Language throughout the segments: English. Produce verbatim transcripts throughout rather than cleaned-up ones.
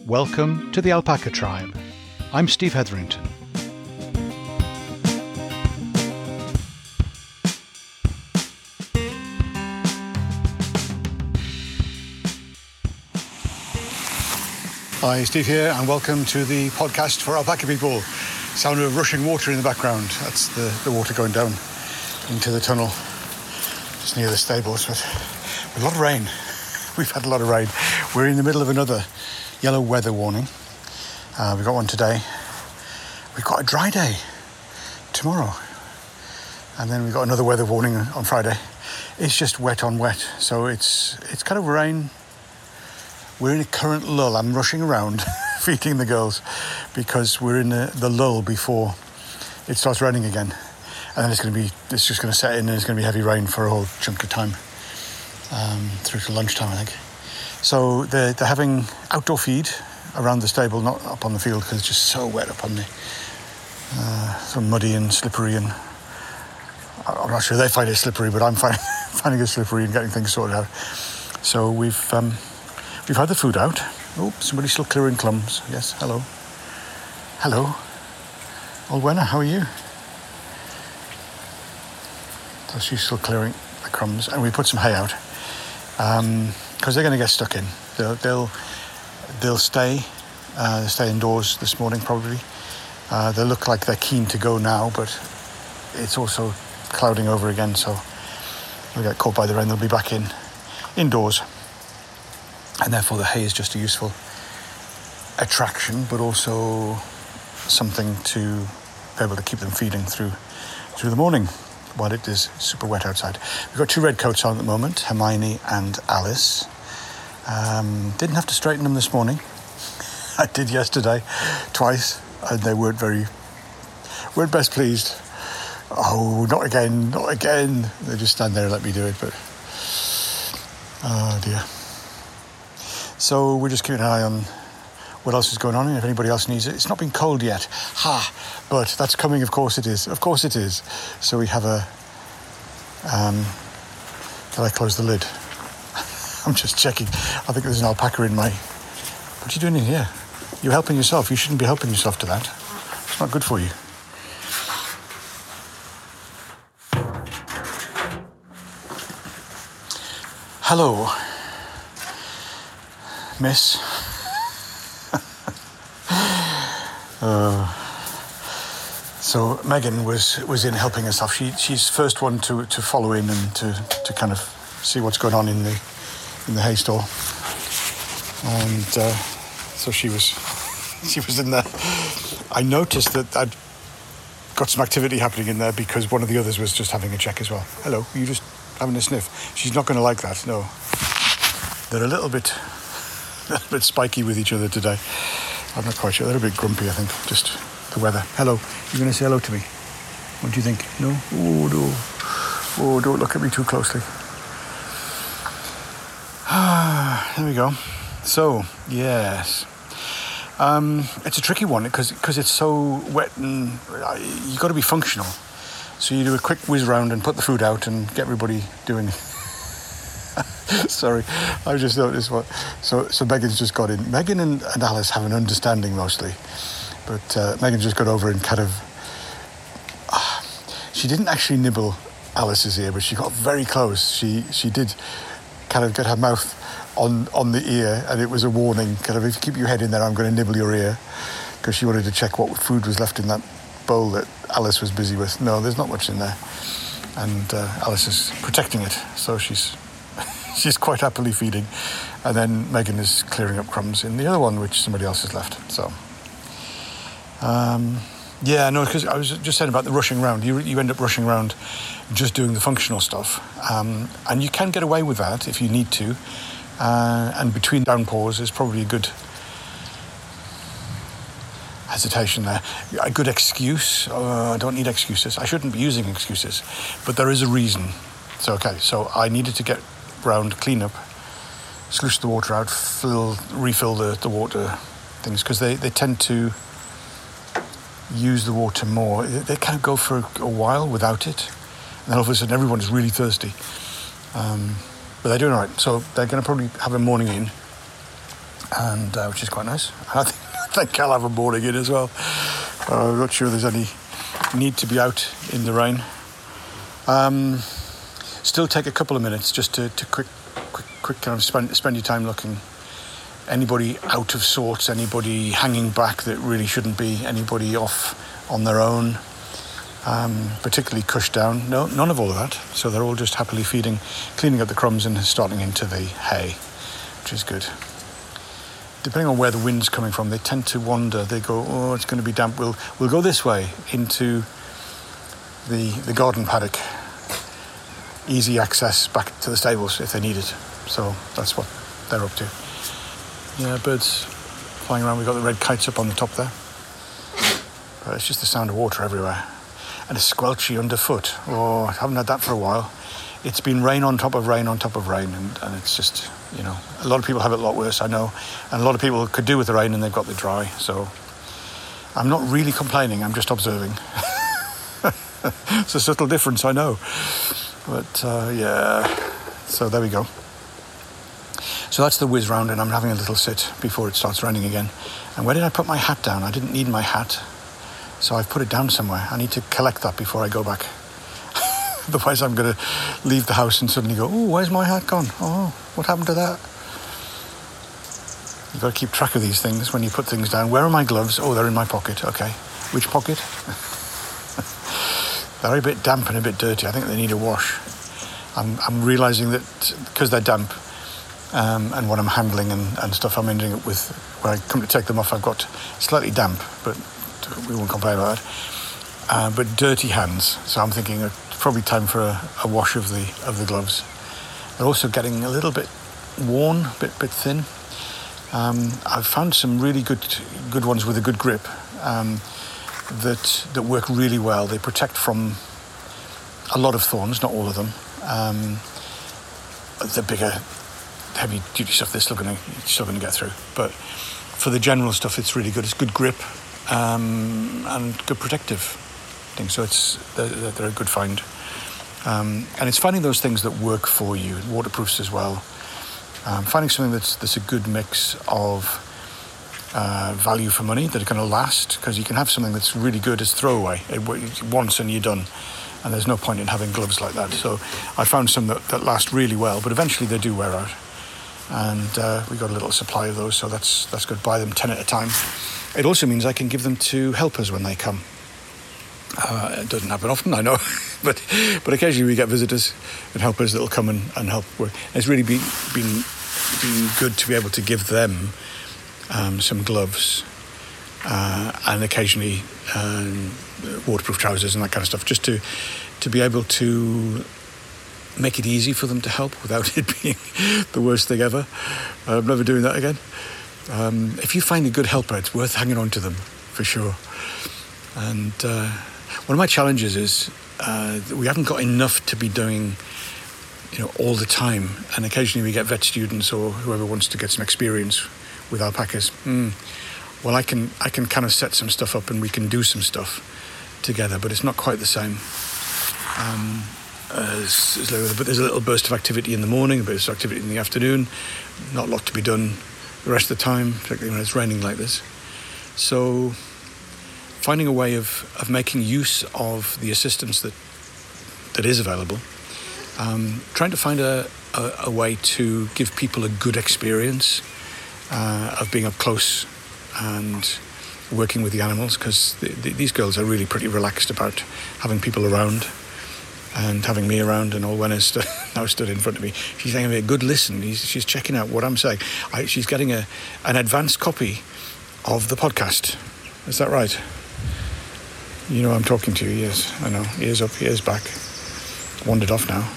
Welcome to the Alpaca Tribe. I'm Steve Hetherington. Hi, Steve here, and welcome to the podcast for Alpaca People. Sound of rushing water in the background. That's the, the water going down into the tunnel just near the stables. But a lot of rain. We've had a lot of rain. We're in the middle of another yellow weather warning. Uh, we've got one today. We've got a dry day tomorrow. And then we've got another weather warning on Friday. It's just wet on wet. So it's it's kind of rain. We're in a current lull. I'm rushing around feeding the girls because we're in the, the lull before it starts raining again. And then it's going to be, it's just going to set in and it's going to be heavy rain for a whole chunk of time, um, through to lunchtime, I think. So they're, they're having outdoor feed around the stable, not up on the field because it's just so wet up on the, uh, so muddy and slippery. And I'm not sure they find it slippery, but I'm finding, finding it slippery and getting things sorted out. So we've, um, We've had the food out. Oh, somebody's still clearing crumbs. Yes, hello. Hello. Olwena, how are you? So she's still clearing the crumbs. And we put some hay out. Because um, they're going to get stuck in. They'll they'll, they'll stay. Uh, they'll stay indoors this morning, probably. Uh, they look like they're keen to go now, but it's also clouding over again, so they'll get caught by the rain. They'll be back in indoors. And therefore the hay is just a useful attraction, but also something to be able to keep them feeding through through the morning while it is super wet outside. We've got two red coats on at the moment, Hermione and Alice. Um, didn't have to straighten them this morning. I did yesterday, twice, and they weren't very, weren't best pleased. Oh, not again, not again. They just stand there and let me do it, but oh dear. So we're just keeping an eye on what else is going on and if anybody else needs it. It's not been cold yet. Ha! But that's coming, of course it is. Of course it is. So we have a... Um, did I close the lid? I'm just checking. I think there's an alpaca in my... What are you doing in here? You're helping yourself. You shouldn't be helping yourself to that. It's not good for you. Hello. Miss. uh, so Megan was, was in helping herself. She she's first one to, to follow in and to, to kind of see what's going on in the in the hay store. And uh, so she was she was in there. I noticed that I'd got some activity happening in there because one of the others was just having a check as well. Hello, are you just having a sniff? She's not going to like that. No, they're a little bit. A little bit spiky with each other today. I'm not quite sure. They're a bit grumpy, I think. Just the weather. Hello. You're going to say hello to me? What do you think? No? Oh, no. Oh, don't look at me too closely. Ah, there we go. So, yes. Um, it's a tricky one because because it's so wet and uh, you've got to be functional. So you do a quick whiz round and put the food out and get everybody doing Sorry, I just noticed what. So, so Megan's just got in. Megan and, and Alice have an understanding mostly, but uh, Megan just got over and kind of. Uh, she didn't actually nibble Alice's ear, but she got very close. She she did kind of get her mouth on on the ear, and it was a warning. Kind of, if you keep your head in there, I'm going to nibble your ear, because she wanted to check what food was left in that bowl that Alice was busy with. No, there's not much in there, and uh, Alice is protecting it, so she's. She's quite happily feeding. And then Megan is clearing up crumbs in the other one, which somebody else has left. So, um, yeah, no, because I was just saying about the rushing around. You you end up rushing around just doing the functional stuff. Um, and you can get away with that if you need to. Uh, and between downpours is probably a good hesitation there. A good excuse. Uh, I don't need excuses. I shouldn't be using excuses. But there is a reason. So, okay, so I needed to get round, clean up, sluice the water out, fill, refill the, the water things, because they, they tend to use the water more. They kind of go for a, a while without it, and then all of a sudden everyone is really thirsty. Um, but they're doing all right. So they're going to probably have a morning in, and uh, which is quite nice. I think, I think I'll have a morning in as well. Uh, I'm not sure there's any need to be out in the rain. Um, still take a couple of minutes just to, to quick, quick, quick kind of spend spend your time looking. Anybody out of sorts, anybody hanging back that really shouldn't be, anybody off on their own, um, particularly cushed down. No, none of all of that. So they're all just happily feeding, cleaning up the crumbs and starting into the hay, which is good. Depending on where the wind's coming from, they tend to wander. They go, oh, it's going to be damp. We'll we'll go this way into the the garden paddock. Easy access back to the stables if they need it. So that's what they're up to. Yeah, birds flying around. We've got the red kites up on the top there. But it's just the sound of water everywhere. And a squelchy underfoot. Oh, I haven't had that for a while. It's been rain on top of rain on top of rain. And, and it's just, you know, a lot of people have it a lot worse, I know. And a lot of people could do with the rain and they've got the dry. So I'm not really complaining. I'm just observing. It's a subtle difference, I know. But, uh, yeah. So there we go. So that's the whiz round, and I'm having a little sit before it starts raining again. And where did I put my hat down? I didn't need my hat, so I've put it down somewhere. I need to collect that before I go back. Otherwise I'm going to leave the house and suddenly go, oh, where's my hat gone? Oh, what happened to that? You've got to keep track of these things when you put things down. Where are my gloves? Oh, they're in my pocket. Okay. Which pocket? They're a bit damp and a bit dirty. I think they need a wash. I'm, I'm realising that because they're damp, Um, and what I'm handling and, and stuff I'm ending up with, when I come to take them off, I've got slightly damp, but we won't complain about that, uh, but dirty hands. So I'm thinking it's probably time for a, a wash of the of the gloves. They're also getting a little bit worn, a bit bit thin. Um, I've found some really good good ones with a good grip um, that that work really well. They protect from a lot of thorns, not all of them. Um, the bigger heavy duty stuff they're still going to still going to get through, but for the general stuff it's really good. It's good grip um, and good protective thing, so it's they're, they're a good find, um, and it's finding those things that work for you. Waterproofs as well, um, finding something that's that's a good mix of uh, value for money that are going to last, because you can have something that's really good as throwaway it, once and you're done, and there's no point in having gloves like that. So I found some that, that last really well, but eventually they do wear out. And uh, we got a little supply of those, so that's that's good. Buy them ten at a time. It also means I can give them to helpers when they come. Uh, it doesn't happen often, I know, but but occasionally we get visitors and helpers that'll come and, and help work. It's really been, been been good to be able to give them um, some gloves uh, and occasionally um, waterproof trousers and that kind of stuff, just to to be able to make it easy for them to help without it being the worst thing ever. I'm never doing that again. Um, if you find a good helper, it's worth hanging on to them, for sure. And uh, one of my challenges is uh, that we haven't got enough to be doing, you know, all the time. And occasionally we get vet students or whoever wants to get some experience with alpacas. Mm. Well, I can I can kind of set some stuff up and we can do some stuff together, but it's not quite the same. Um, As, as, but there's a little burst of activity in the morning, a burst of activity in the afternoon, not a lot to be done the rest of the time, particularly when it's raining like this. So finding a way of, of making use of the assistance that that is available, um, trying to find a, a, a way to give people a good experience uh, of being up close and working with the animals, because the, the, these girls are really pretty relaxed about having people around and having me around. And Olwen is st- now stood in front of me. She's giving me a good listen. He's, she's checking out what I'm saying. I, she's getting a an advanced copy of the podcast. Is that right? You know I'm talking to you, yes. I know. Ears up, ears back. Wandered off now.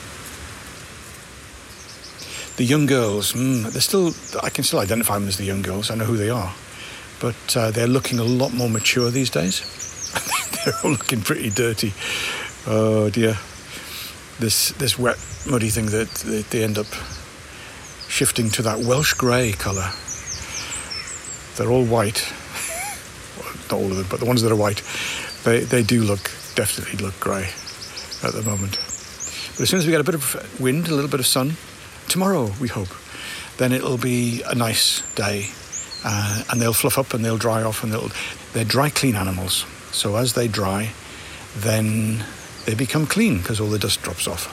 The young girls, mm, they're still, I can still identify them as the young girls. I know who they are. But uh, they're looking a lot more mature these days. They're all looking pretty dirty. Oh dear, this this wet, muddy thing that they, they end up shifting to that Welsh grey colour. They're all white, well, not all of them, but the ones that are white, they they do look definitely look grey at the moment. But as soon as we get a bit of wind, a little bit of sun, tomorrow we hope then it'll be a nice day, uh, and they'll fluff up and they'll dry off, and they'll they're dry clean animals. So as they dry, then they become clean because all the dust drops off.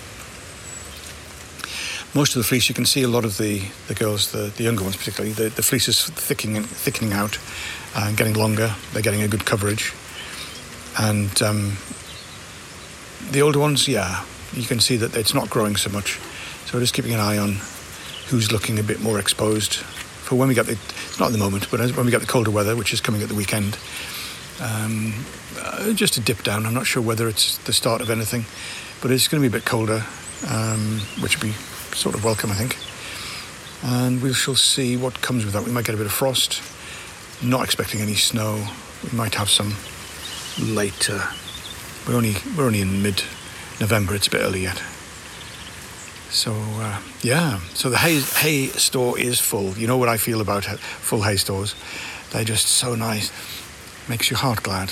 Most of the fleece, you can see a lot of the, the girls, the, the younger ones particularly, the, the fleece is thickening, thickening out uh, and getting longer. They're getting a good coverage. And um, the older ones, yeah, you can see that it's not growing so much. So just keeping an eye on who's looking a bit more exposed for when we get the, it's not at the moment, but when we get the colder weather, which is coming at the weekend. Um, uh, just a dip down. I'm not sure whether it's the start of anything, but it's going to be a bit colder, um, which will be sort of welcome, I think. And we shall see what comes with that. We might get a bit of frost. Not expecting any snow. We might have some later. We're only we're only in mid-November. It's a bit early yet. So uh, yeah. So the hay hay store is full. You know what I feel about full hay stores? They're just so nice. Makes your heart glad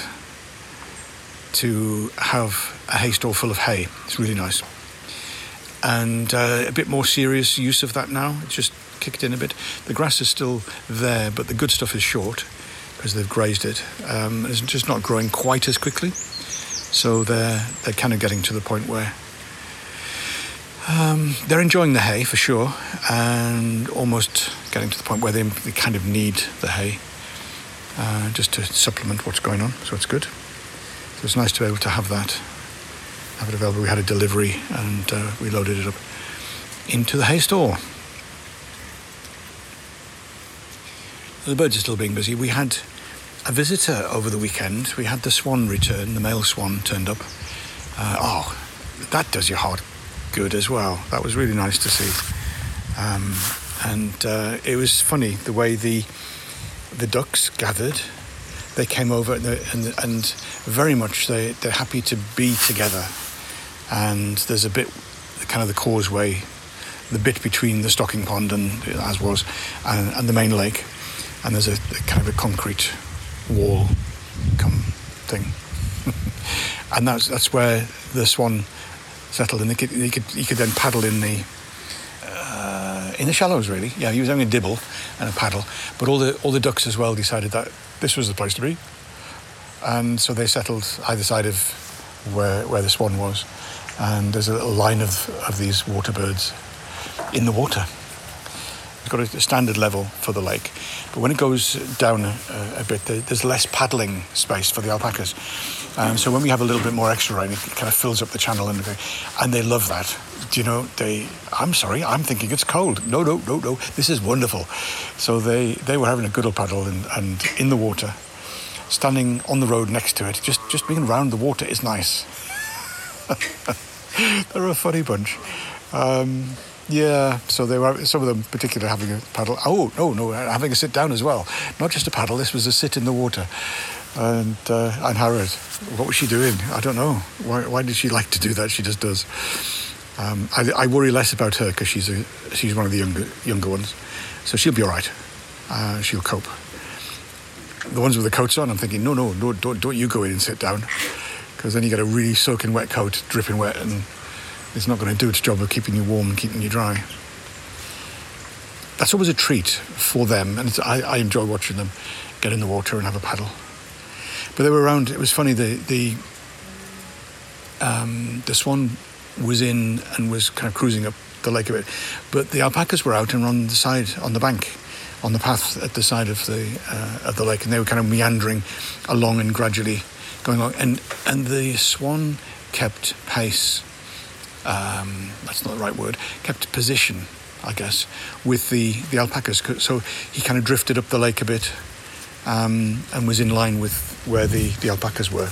to have a hay store full of hay. It's really nice. And uh, a bit more serious use of that now. It's just kicked in a bit. The grass is still there, but the good stuff is short because they've grazed it. Um, it's just not growing quite as quickly. So they're they're kind of getting to the point where um, they're enjoying the hay for sure, and almost getting to the point where they, they kind of need the hay uh, just to supplement what's going on. So it's good. So it's nice to be able to have that. Have it available. We had a delivery and uh, we loaded it up into the hay store. The birds are still being busy. We had a visitor over the weekend. We had the swan return, the male swan turned up. Uh, oh, that does your heart good as well. That was really nice to see. Um, and uh, it was funny the way the the ducks gathered. They came over and, and, and very much they, they're happy to be together. And there's a bit, kind of the causeway, the bit between the stocking pond and, as was, and, and the main lake. And there's a, a kind of a concrete wall come thing. And that's that's where the swan settled. And he could, he could, he could then paddle in the uh, in the shallows, really. Yeah, he was having a dibble and a paddle. But all the all the ducks as well decided that this was the place to be. And so they settled either side of where where the swan was. And there's a little line of, of these water birds in the water. It's got a standard level for the lake. But when it goes down a, a bit, there's less paddling space for the alpacas. Um, so when we have a little bit more extra rain, it kind of fills up the channel. And, and they love that. Do you know, they, I'm sorry, I'm thinking it's cold. No, no, no, no, this is wonderful. So they, they were having a good old paddle and, and in the water, standing on the road next to it. Just, just being around the water is nice. They're a funny bunch. Um, yeah, so they were, some of them particularly having a paddle. Oh, no, no, having a sit down as well. Not just a paddle, this was a sit in the water. And uh, Anne Harrod, what was she doing? I don't know. Why, why did she like to do that? She just does. Um, I, I worry less about her because she's a, she's one of the younger younger ones. So she'll be all right. Uh, she'll cope. The ones with the coats on, I'm thinking, no, no, no, don't, don't you go in and sit down. Because then you get a really soaking wet coat, dripping wet, and it's not going to do its job of keeping you warm and keeping you dry. That's always a treat for them, and it's, I, I enjoy watching them get in the water and have a paddle. But they were around. It was funny. The the um, the swan was in and was kind of cruising up the lake a bit, but the alpacas were out and were on the side, on the bank, on the path at the side of the uh, of the lake, and they were kind of meandering along and gradually going on, and and the swan kept pace. Um, that's not the right word. Kept position, I guess, with the the alpacas. So he kind of drifted up the lake a bit, um, and was in line with where the the alpacas were,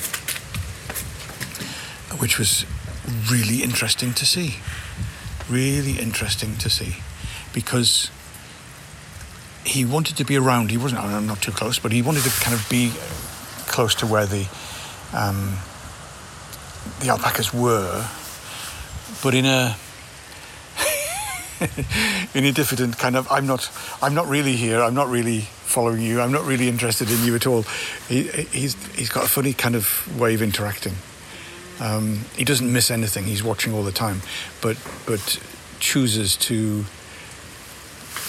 which was really interesting to see. Really interesting to see, because he wanted to be around. He wasn't, I'm not too close, but he wanted to kind of be close to where the um, the alpacas were, but in a in a diffident kind of, I'm not, I'm not really here. I'm not really following you. I'm not really interested in you at all. He, he's he's got a funny kind of way of interacting. Um, he doesn't miss anything. He's watching all the time, but but chooses to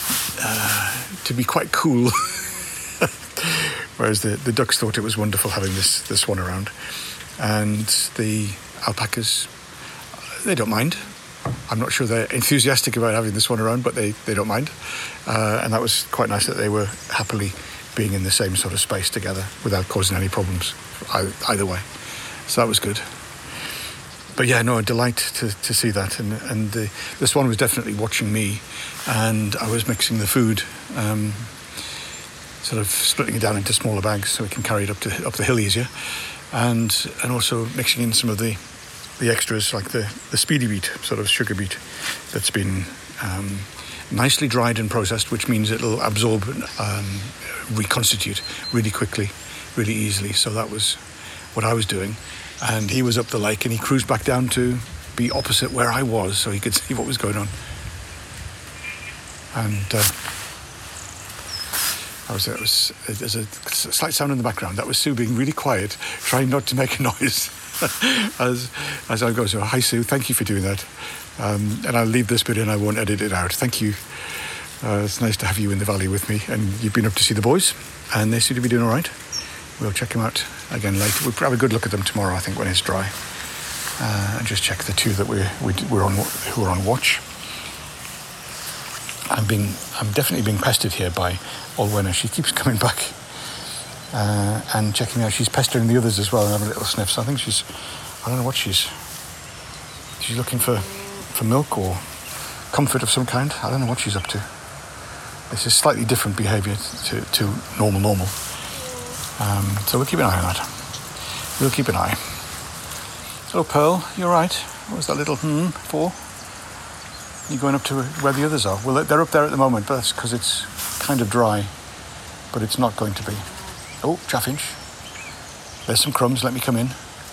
uh, to be quite cool. Whereas the, the ducks thought it was wonderful having this, this swan around. And the alpacas, they don't mind. I'm not sure they're enthusiastic about having this one around, but they, they don't mind. Uh, and that was quite nice that they were happily being in the same sort of space together without causing any problems either, either way. So that was good. But yeah, no, a delight to, to see that. And, and the, the swan was definitely watching me, and I was mixing the food, um, sort of splitting it down into smaller bags so we can carry it up to up the hill easier. And and also mixing in some of the the extras, like the, the speedy beet, sort of sugar beet, that's been um, nicely dried and processed, which means it'll absorb and um, reconstitute really quickly, really easily. So that was what I was doing. And he was up the lake, and he cruised back down to be opposite where I was, so he could see what was going on. And uh, I was, it was, there's a slight sound in the background. That was Sue being really quiet, trying not to make a noise. as as I go, so hi Sue, thank you for doing that, um, and I'll leave this bit in, I won't edit it out. Thank you. Uh, it's nice to have you in the valley with me, and you've been up to see the boys, and they seem to be doing all right. We'll check them out again later. We'll have a good look at them tomorrow, I think, when it's dry, uh, and just check the two that we we we're on who are on watch. I'm being I'm definitely being pestered here by Olwena. She keeps coming back. Uh, and checking out, she's pestering the others as well and having little sniffs. I think she's, I don't know what she's, she's looking for, for milk or comfort of some kind. I don't know what she's up to. This is slightly different behaviour to, to normal, normal. Um, so we'll keep an eye on that. We'll keep an eye. So Pearl, you're right. What was that little hmm for? You're going up to where the others are. Well, they're up there at the moment, but that's because it's kind of dry, but it's not going to be. Oh, chaffinch. There's some crumbs, let me come in.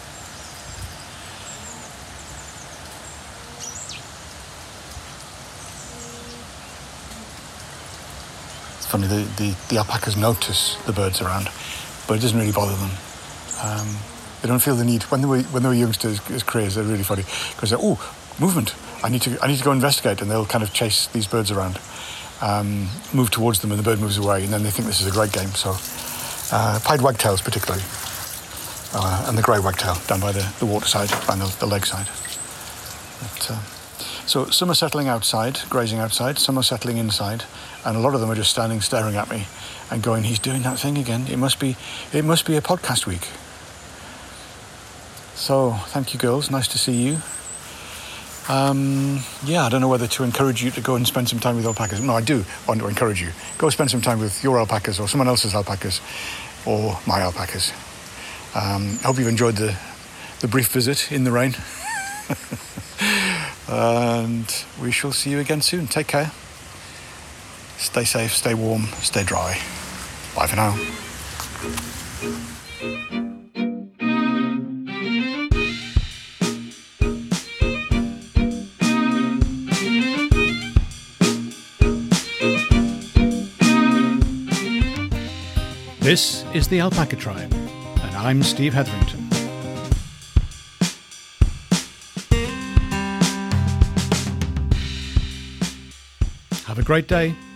It's funny, the, the, the alpacas notice the birds around, but it doesn't really bother them. Um, they don't feel the need. When they were when they were youngsters as crays, they're really funny, because they're, oh, movement. I need to I need to go investigate, and they'll kind of chase these birds around, um, move towards them, and the bird moves away, and then they think this is a great game, so... Uh, pied wagtails particularly, uh, and the grey wagtail down by the, the water side, by the, the lake side. But, uh, so some are settling outside, grazing outside, some are settling inside, and a lot of them are just standing staring at me and going, he's doing that thing again. It must be, it must be a podcast week. So thank you girls, nice to see you. Um, yeah, I don't know whether to encourage you to go and spend some time with alpacas. No, I do want to encourage you. Go spend some time with your alpacas or someone else's alpacas or my alpacas. Um, I hope you've enjoyed the, the brief visit in the rain. And we shall see you again soon. Take care. Stay safe, stay warm, stay dry. Bye for now. This is the Alpaca Tribe, and I'm Steve Hetherington. Have a great day.